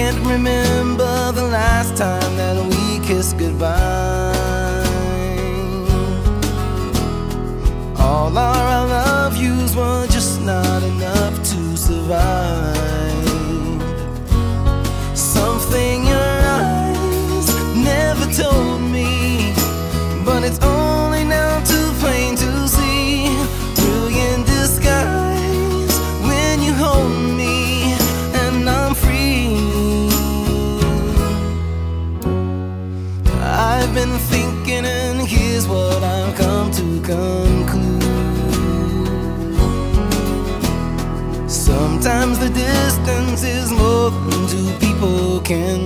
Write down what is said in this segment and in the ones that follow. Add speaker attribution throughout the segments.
Speaker 1: can't remember the last time that we kissed goodbye. All our I love yous were just not enough to survive. Something your eyes never told me, but it's only now too plain to see. Brilliant disguise when you hold me and I'm free. I've been thinking, and here's what I've come to conclude. Sometimes the distance is more than two people can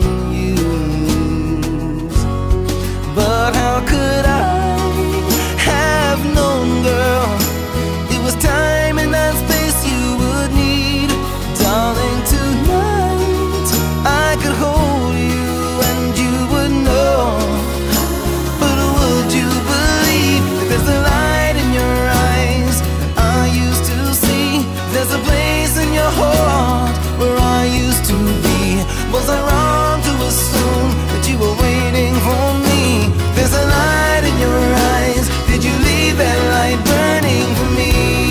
Speaker 1: use. But how could I have known, girl, it was time and that space you would need? Darling, tonight I could hold you and you would know. But would you believe that there's a light in your eyes that I used to see? There's a place in your heart where I used to be. Was I wrong to assume that you were waiting for me? There's a light in your eyes. Did you leave that light burning for me?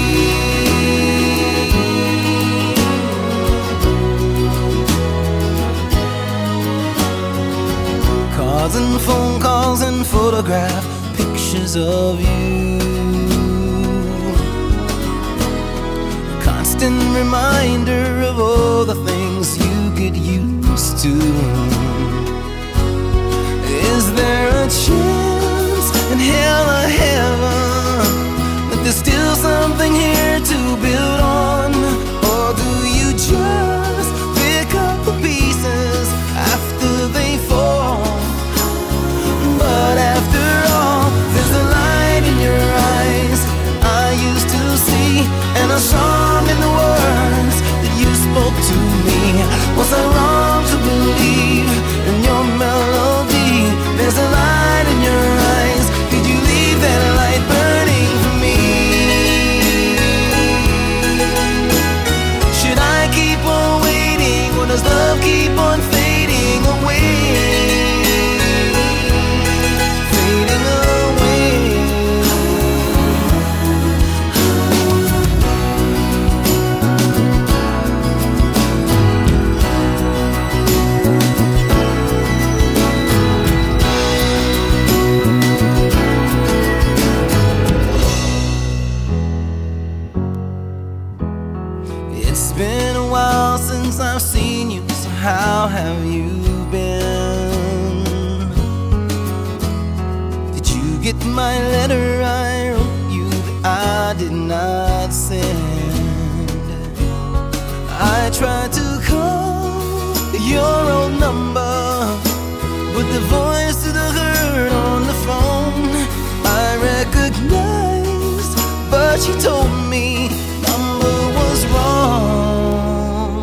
Speaker 1: Cards and phone calls and photograph pictures of you, constant reminder of all the things you get used to. Is there a chance in hell or heaven that there's still something here to build on? Or do you just pick up the pieces after they fall? But after all, there's a light in your eyes I used to see, and a song in the words that you spoke to me. Was I wrong to believe in your melody? There's a light in your eyes. Did you leave that light burning for me? Should I keep on waiting, or does love keep on fading away? Fading away. It's been a while since I've seen you, so how have you been? Did you get my letter I wrote you that I did not send? I tried to call your old number, but the voice to the hurt on the phone I recognized, but she told me number was wrong.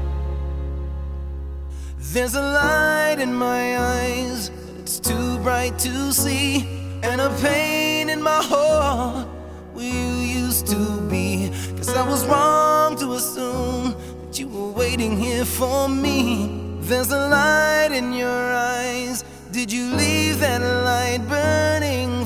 Speaker 1: There's a light in my eyes, but it's too bright to see, and a pain in my heart where you used to be. 'Cause I was wrong to assume that you were waiting here for me. There's a light in your eyes. Did you leave that light burning